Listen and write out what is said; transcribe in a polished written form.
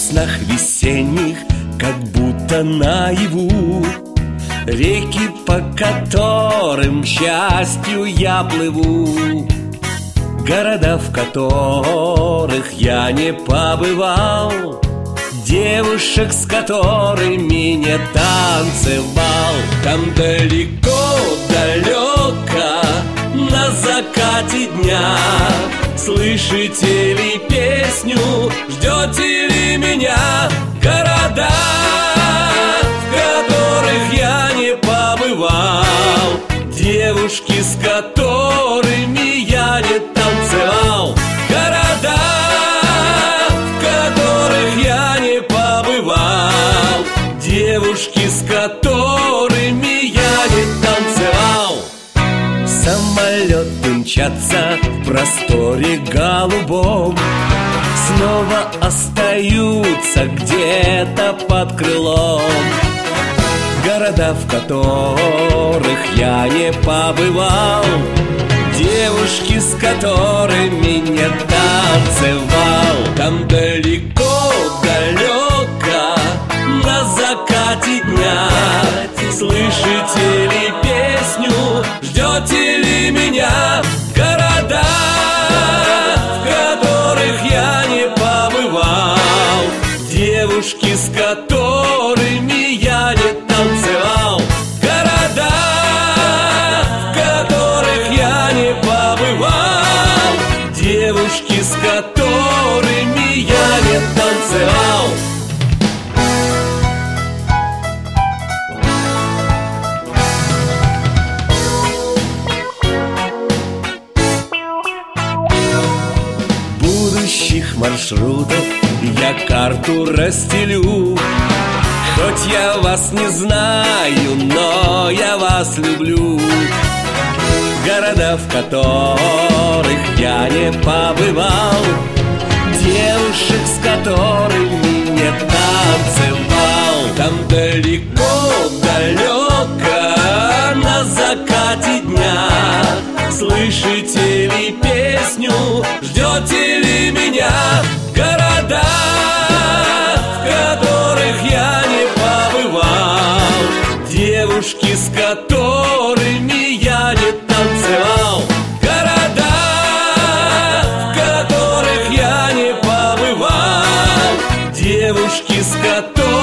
снах весенних, как будто наяву, реки, по которым счастью я плыву, города, в которых я не побывал, девушек, с которыми не танцевал. Там далеко-далеко, на закате дня, слышите ли песню, ждете ли меня? Города, в которых я не побывал, девушки, с которыми я не танцевал. Города, в которых я не побывал, девушки, с которыми я не танцевал. Самолеты мчатся в просторе голубом, снова остаются где-то под крылом. Города, в которых я не побывал, девушки, с которыми не танцевал. Там далеко-далеко, на закате дня, слышите ли песню, ждете ли меня? Города, в которых я не побывал, девушки, с которыми я не танцевал. Города, в которых я не побывал, девушки, с которыми я не танцевал. Будущих маршрутов я карту расстелю, хоть я вас не знаю, но я вас люблю. Города, в которых я не побывал, девушек, с которыми не танцевал. Там далеко-далеко, на закате дня, слышите ли песню, ждете ли меня? Города, в которых я не побывал, девушки, с которыми я не танцевал. Города, в которых я не побывал, девушки, с которыми